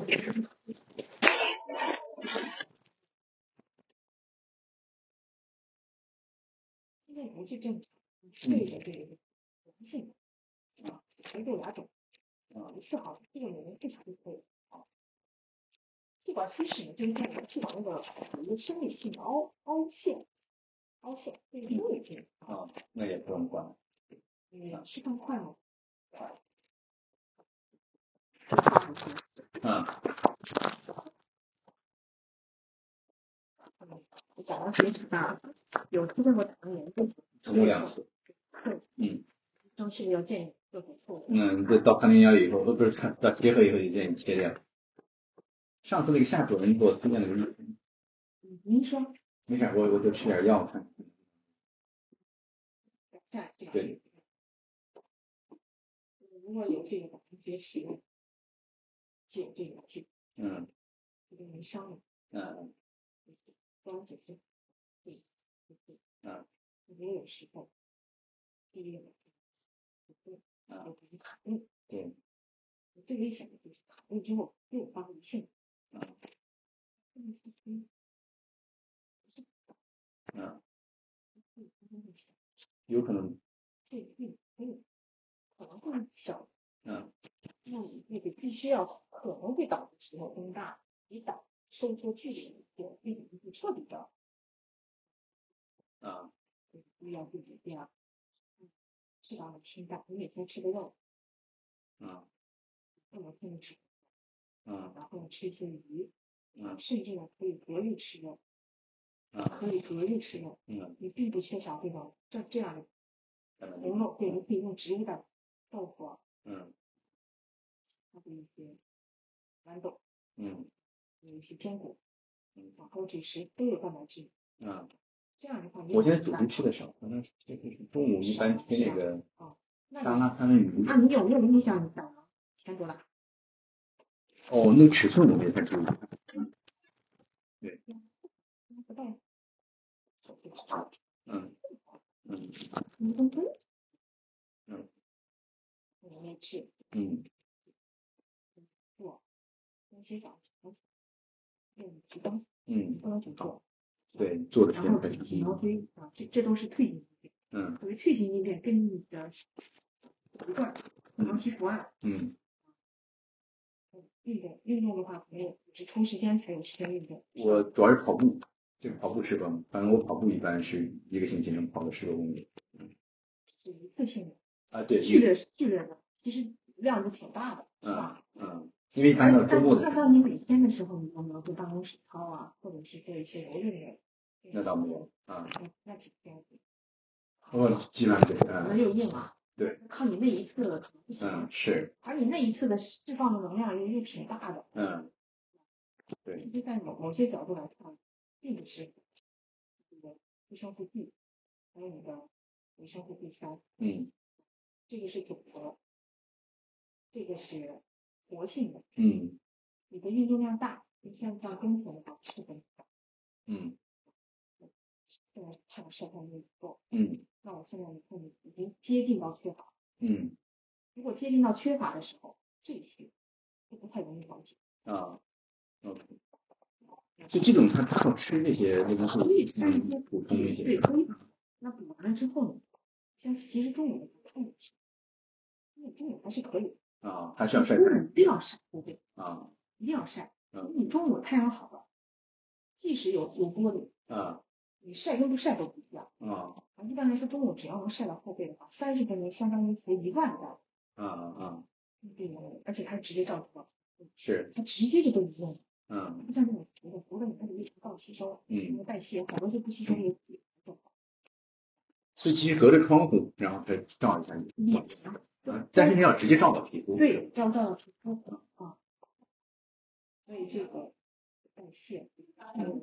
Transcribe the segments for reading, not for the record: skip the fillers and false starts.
现在不是正常，肺的这个良性啊，还有2种4号这个人非常的可以啊。气管吸食呢，就是在我们气管那个有一个生理性的凹陷，这个生理性啊，那也不用管。 吃饭快吗？我早上学习吧，有出现过糖尿病， 通过2次。 医生是不是要建议做手术？ 这到糖尿病以后，不是到结核以后就建议切掉。上次那个夏主任给我推荐了个您说？ 没事，我就吃点药看。对。 如果有这个胆结石，就有这个剂。这个没伤了。多解释。也有时候，第一个卡顿。 对。 最危险的就是卡顿之后又发炎性。 有可能。 对，可能会小。那那个必须要可能会导的时候增大，以导收缩距离的这种是彻底的。不要自己这样。适当的清淡，你每天吃的肉。不能控制。然后吃一些鱼。甚至呢可以隔日吃肉。你并不缺少这种这样的红肉，对，你可以用植物的豆腐。还有一些豌豆。有一些坚果。然后主食都有蛋白质。这样的话， 我现在主食吃的少，可能中午一般吃那个沙拉三文鱼。 你有没有印象？你胆囊填多大？ 那个尺寸我没太注意。对。 不到。没吃。做东西早用提纲。不能久坐。 对，做的时然后间颈腰椎这都是退行应变。所谓退行应变，根据你的习惯长期伏案。运动的话，没有，是抽时间才有时间运动。 我主要是跑步，这个跑步吃吧，反正我跑步一般是1个星期能跑个10多公里。 是一次性的。 对。 剧烈的，其实量就挺大的，是吧？ 因为一般到周末的。 但到你每天的时候，你有没有做办公室操啊，或者是做一些柔韧的？ 那倒没有。 那几天。 基本上对。 那就硬了。 对。 靠你那一次可能不行。 是。 而你那一次的释放的能量又挺大的。 对。 其实，在某些角度来看，并不是这个维生素 D， 还有你的维生素 B3。这个是总和，这个是活性的。你的运动量大，你像冬天的话是很大。现在太阳晒太阳不够。那我现在你看你已经接近到缺乏。如果接近到缺乏的时候，这些就不太容易调节。 就这种它靠吃这些维生素，补充一些。 对，那补完了之后呢，像其实中午的中午吃，中午还是可以。 还是要晒。 中午一定要晒，对。一定要晒。你中午太阳好了，即使有玻璃。你晒跟不晒都不一样。一般来说，中午只要能晒到后背的话，30分钟相当于服1万的。而且它是直接照射。 是。 它直接就都一样。不像这种涂的，你看你胃肠道吸收，代谢好多就不吸收也走。 所以其实隔着窗户，然后再照一下也行。 但是你要直接照到皮肤。 对，照到皮肤。所以这个代谢还有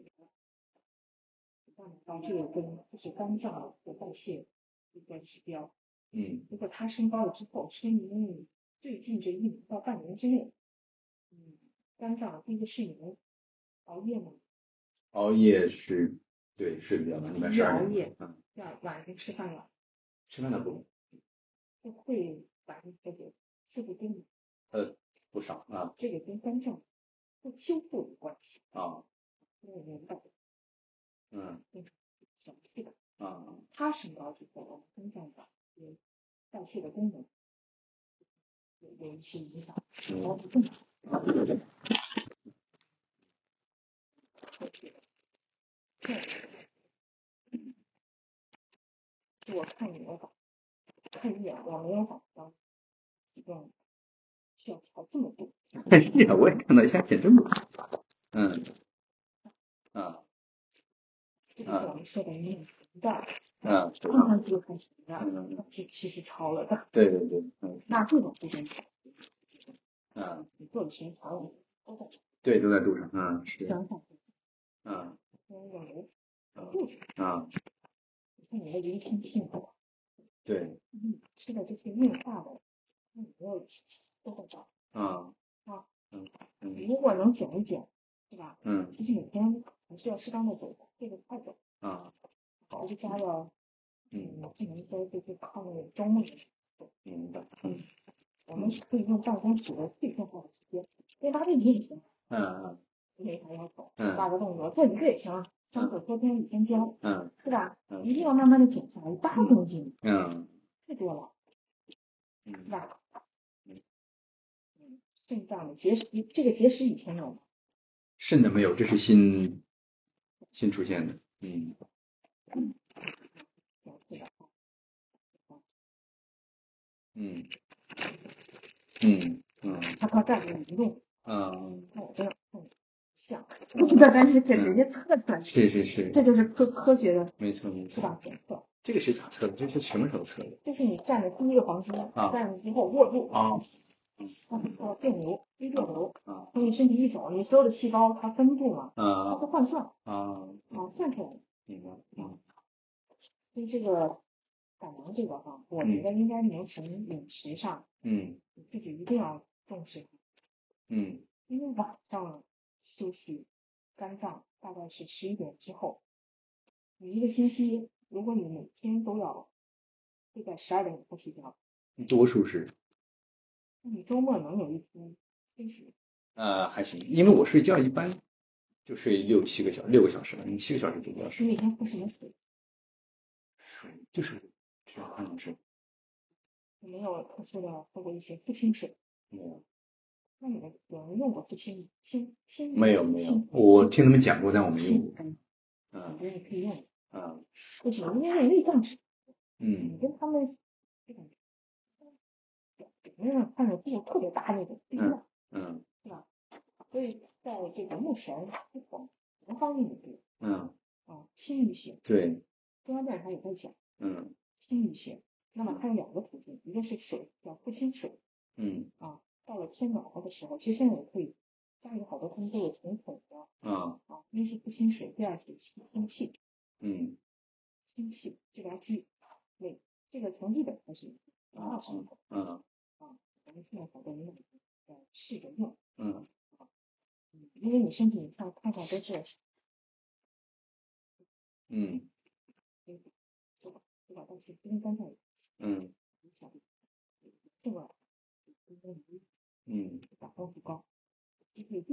这个就是肝脏的代谢一个指标。如果它升高了之后，说明你最近这1年到半年之内，肝脏第一个是你熬夜吗？ 熬夜是，对，睡得比较晚，一般12点。 熬夜。晚上吃饭了。 吃饭的不会晚上喝酒，是不是跟你？ 不少啊。 这个跟肝脏不修复有关系啊。 因为明白。非常详细的。它升高之后，我们肝脏的代谢的功能有一些影响，包括正常。就我看你的稿，看一眼，我没有想到体重需要调这么多。 是呀，我也看到一下减这么多。这就是我们说的隐形的，看上去还行的，但是其实超了的。 对。 那这种部分，你做的时间长了，都在。 对，都在肚上。是。 想想。肚子。你看你的一个星期。 对。 吃的这些硬化的，没有都在长。如果能减一减，对吧？其实每天还是要适当的走，这个快走。还是加了，不能说就是靠那个周末的。明白。我们是可以用办公室的碎片化的时间，练8个也行。没啥要求。8个动作，做1个也行。伤口昨天5天教。是吧？一定要慢慢的减下来8公斤。太多了。是吧？肾脏的结石，这个结石以前有吗？ 肾的没有，这是新出现的。 他干的移动。看我这样像，但是人家测出来。 是。这就是科学的。 没错。 是吧？检测。 这个是咋测的？这是什么时候测的？ 这是你站的第一个黄金，站了之后握住。叫电流，微电流。从你身体一走，你所有的细胞它分布嘛，它会换算。算出来。 明白。 所以这个胆囊这个我觉得应该能从饮食上，你自己一定要重视。因为晚上休息，肝脏大概是11点之后，你1个星期，如果你每天都要会在12点以后睡觉， 多数是。 那你周末能有一天休息？ 还行，因为我睡觉一般就睡6-7个小时，6个小时吧，因为7个小时主要是。 你每天喝什么水？ 水就是这样，是。 有没有特殊的喝过一些复清水？ 没有。 那你们有人用过复清？ 没有，我听他们讲过，但我没用过。 我觉得你可以用。为什么？因为内脏脂，你跟他们这种表面上看着度特别大那种不一样。是吧？所以在这个目前何方面努力？氢淤血。对。中央电视台也在讲。氢淤血。那么它有2个途径，一个是水，叫复清水。到了天暖和的时候，其实现在也可以，家里好多他们都有桶的。一是复清水，第二是吸氢气。氢气治疗肌。这个从日本开始20年。我们现在好多人在试着用。因为你身体你看都是。对吧？但是跟肝脏有关系。这个打光不高，就是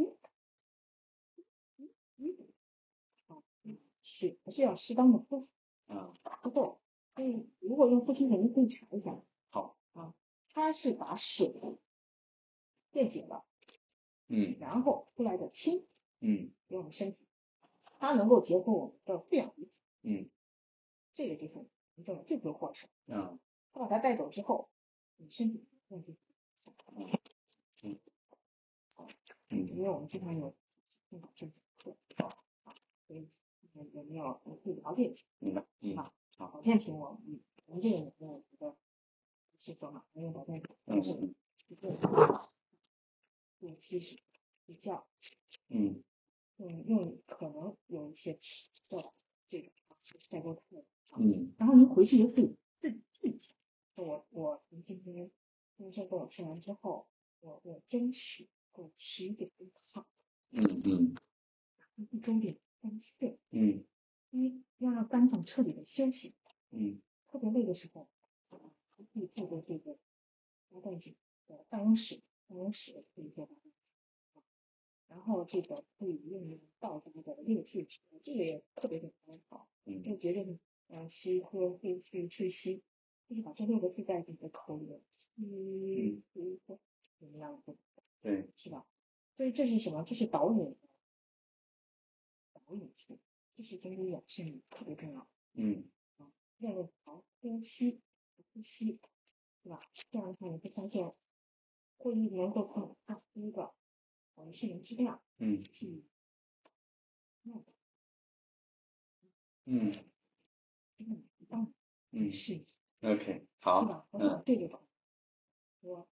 水还是要适当的喝水。不够。所以如果用复清水，你可以查一下。好。它是把水电解了。然后出来的氢。给我们身体，它能够结合我们的负氧离子。这个就是真正的罪魁祸首。它把它带走之后，你身体问题。因为我们经常有这种课。所以有没有你可以了解一下。是吧？保健品我们这个年龄我觉得是说嘛，用保健品，但是定期是睡觉。用可能有一些的这种代沟态。然后您回去就可以自己记一下。您今天医生跟我说完之后，我争取够11点钟上。1周点3次。因为要让肝脏彻底的休息。特别累的时候，可以坐在这个压断颈的办公室， 办公室可以做到。然后这个可以用到这个六字诀，这个也特别简单啊。就觉得吸喝呼吸吹吸，就是把这6个字在你的口里吸呼喝，怎么样？ 对， 是吧？所以这是什么？这是导引术，这是针对养生特别重要。练练好呼吸，对吧？这样的话你会发现会议能够看它第一个是能质量，去是 OK 好， 是吧？我想这个说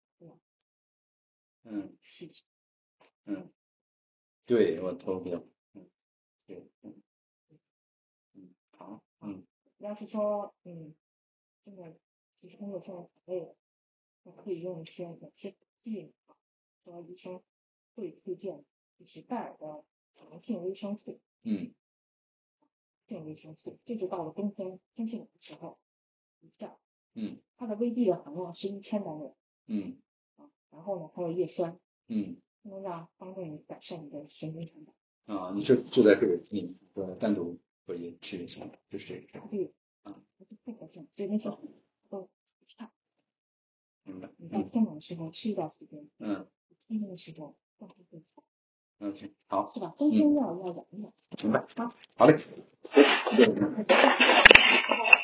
气对我投票，对，好， 要是说真的其实工作现在很累了，那可以用一些哪些补剂啊？说医生会推荐就是戴尔的弹性维生素，性维生素，就是到了冬天天气冷的时候一下，它的 VD 的含量是1000单位，然后呢还有叶酸，能帮助你改善你的神经传导。 你就在这个单独可以吃一下，就是这个。 对，不可信，这东西都差。 明白。 你到天冷的时候吃一段时间，天冷的时候状态更好。 OK 好， 是吧？冬天要养一养。 明白，好嘞。